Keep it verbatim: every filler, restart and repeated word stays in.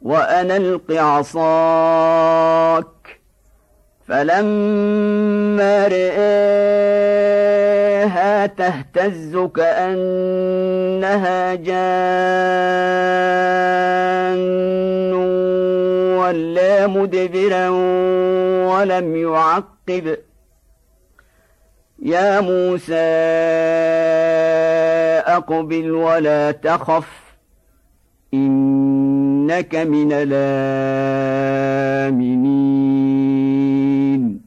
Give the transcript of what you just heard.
وأن ألق عصاك فلما رآها تهتز كأنها جان ولا مدبرا ولم يعقب يا موسى أقبل ولا تخف إنك من الآمنين